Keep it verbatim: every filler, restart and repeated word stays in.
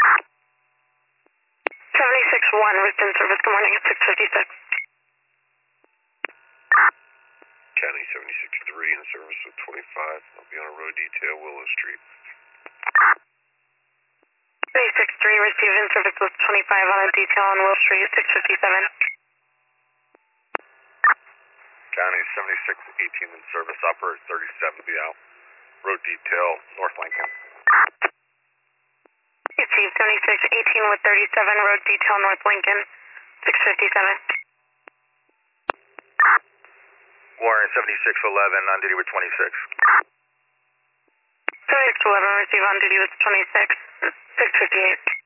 seventy-six one, was in service. Good morning at six fifty-six. County seventy-six three in service with twenty-five. I'll be on a road detail, Willow Street. seventy-six three, received in service with twenty-five on a detail on Willow Street, six fifty-seven. County seventy-six eighteen in service, operator thirty-seven, be out. Road detail, North Lincoln. Received seventy-six eighteen with thirty-seven, road detail North Lincoln, six fifty-seven. Warren seventy-six eleven, on duty with twenty-six. seventy-six eleven, received on duty with twenty-six, six fifty-eight.